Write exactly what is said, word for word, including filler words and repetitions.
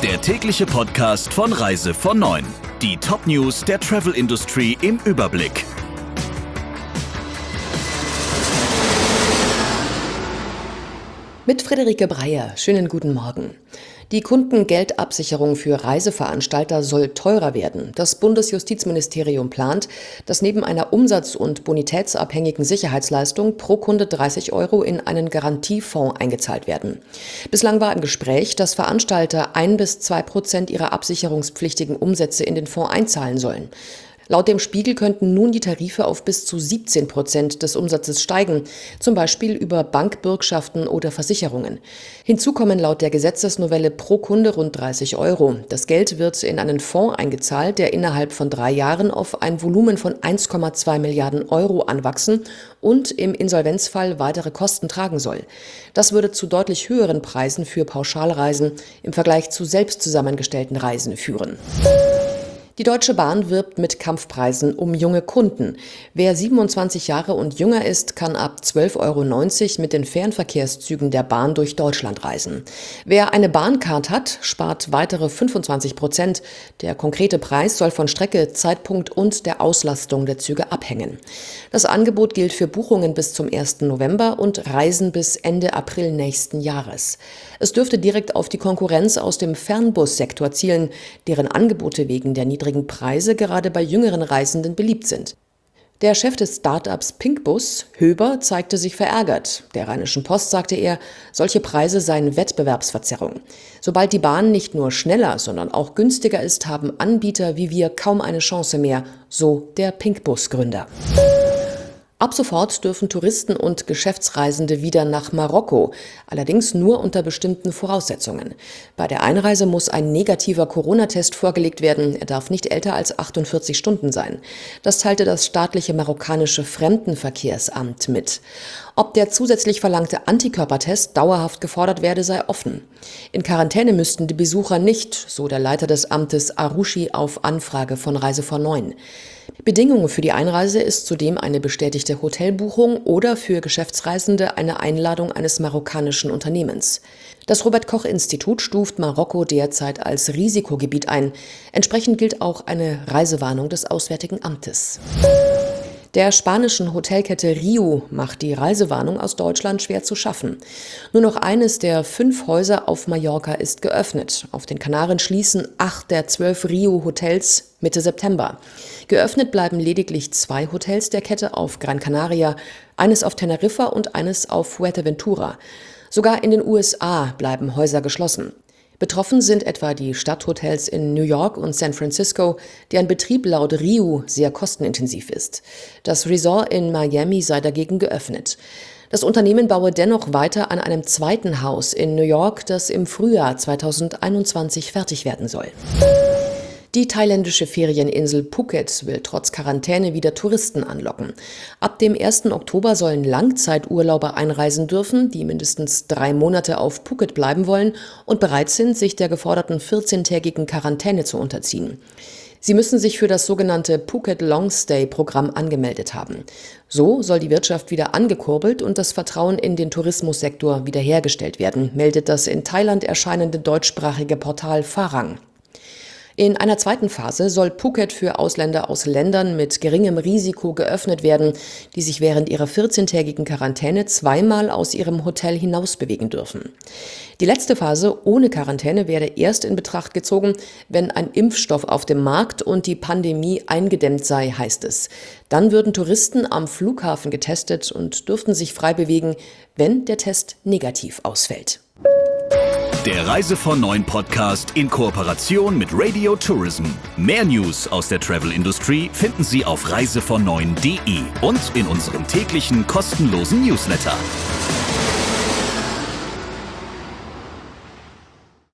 Der tägliche Podcast von Reise von neun. Die Top-News der Travel-Industrie im Überblick. Mit Friederike Breyer. Schönen guten Morgen. Die Kundengeldabsicherung für Reiseveranstalter soll teurer werden. Das Bundesjustizministerium plant, dass neben einer umsatz- und bonitätsabhängigen Sicherheitsleistung pro Kunde dreißig Euro in einen Garantiefonds eingezahlt werden. Bislang war im Gespräch, dass Veranstalter ein bis zwei Prozent ihrer absicherungspflichtigen Umsätze in den Fonds einzahlen sollen. Laut dem Spiegel könnten nun die Tarife auf bis zu siebzehn Prozent des Umsatzes steigen, zum Beispiel über Bankbürgschaften oder Versicherungen. Hinzu kommen laut der Gesetzesnovelle pro Kunde rund dreißig Euro. Das Geld wird in einen Fonds eingezahlt, der innerhalb von drei Jahren auf ein Volumen von eins Komma zwei Milliarden Euro anwachsen und im Insolvenzfall weitere Kosten tragen soll. Das würde zu deutlich höheren Preisen für Pauschalreisen im Vergleich zu selbst zusammengestellten Reisen führen. Die Deutsche Bahn wirbt mit Kampfpreisen um junge Kunden. Wer siebenundzwanzig Jahre und jünger ist, kann ab zwölf Euro neunzig mit den Fernverkehrszügen der Bahn durch Deutschland reisen. Wer eine Bahncard hat, spart weitere fünfundzwanzig Prozent. Der konkrete Preis soll von Strecke, Zeitpunkt und der Auslastung der Züge abhängen. Das Angebot gilt für Buchungen bis zum ersten November und Reisen bis Ende April nächsten Jahres. Es dürfte direkt auf die Konkurrenz aus dem Fernbussektor zielen, deren Angebote wegen der niedrigen Preise gerade bei jüngeren Reisenden beliebt sind. Der Chef des Start-ups Pinkbus, Höber, zeigte sich verärgert. Der Rheinischen Post sagte er, solche Preise seien Wettbewerbsverzerrung. Sobald die Bahn nicht nur schneller, sondern auch günstiger ist, haben Anbieter wie wir kaum eine Chance mehr, so der Pinkbus-Gründer. Ab sofort dürfen Touristen und Geschäftsreisende wieder nach Marokko, allerdings nur unter bestimmten Voraussetzungen. Bei der Einreise muss ein negativer Corona-Test vorgelegt werden. Er darf nicht älter als achtundvierzig Stunden sein. Das teilte das staatliche marokkanische Fremdenverkehrsamt mit. Ob der zusätzlich verlangte Antikörpertest dauerhaft gefordert werde, sei offen. In Quarantäne müssten die Besucher nicht, so der Leiter des Amtes Aroushi auf Anfrage von Reise von neun. Bedingungen für die Einreise ist zudem eine bestätigte Hotelbuchung oder für Geschäftsreisende eine Einladung eines marokkanischen Unternehmens. Das Robert-Koch-Institut stuft Marokko derzeit als Risikogebiet ein. Entsprechend gilt auch eine Reisewarnung des Auswärtigen Amtes. Der spanischen Hotelkette Riu macht die Reisewarnung aus Deutschland schwer zu schaffen. Nur noch eines der fünf Häuser auf Mallorca ist geöffnet. Auf den Kanaren schließen acht der zwölf Riu-Hotels Mitte September. Geöffnet bleiben lediglich zwei Hotels der Kette auf Gran Canaria, eines auf Teneriffa und eines auf Fuerteventura. Sogar in den U S A bleiben Häuser geschlossen. Betroffen sind etwa die Stadthotels in New York und San Francisco, deren Betrieb laut Riu sehr kostenintensiv ist. Das Resort in Miami sei dagegen geöffnet. Das Unternehmen baue dennoch weiter an einem zweiten Haus in New York, das im Frühjahr zweitausendeinundzwanzig fertig werden soll. Die thailändische Ferieninsel Phuket will trotz Quarantäne wieder Touristen anlocken. Ab dem ersten Oktober sollen Langzeiturlauber einreisen dürfen, die mindestens drei Monate auf Phuket bleiben wollen und bereit sind, sich der geforderten vierzehntägigen Quarantäne zu unterziehen. Sie müssen sich für das sogenannte Phuket Longstay-Programm angemeldet haben. So soll die Wirtschaft wieder angekurbelt und das Vertrauen in den Tourismussektor wiederhergestellt werden, meldet das in Thailand erscheinende deutschsprachige Portal Farang. In einer zweiten Phase soll Phuket für Ausländer aus Ländern mit geringem Risiko geöffnet werden, die sich während ihrer vierzehntägigen Quarantäne zweimal aus ihrem Hotel hinausbewegen dürfen. Die letzte Phase ohne Quarantäne werde erst in Betracht gezogen, wenn ein Impfstoff auf dem Markt und die Pandemie eingedämmt sei, heißt es. Dann würden Touristen am Flughafen getestet und dürften sich frei bewegen, wenn der Test negativ ausfällt. Der Reise von neun Podcast in Kooperation mit Radio Tourism. Mehr News aus der Travel-Industrie finden Sie auf reise von neun punkt de und in unserem täglichen kostenlosen Newsletter.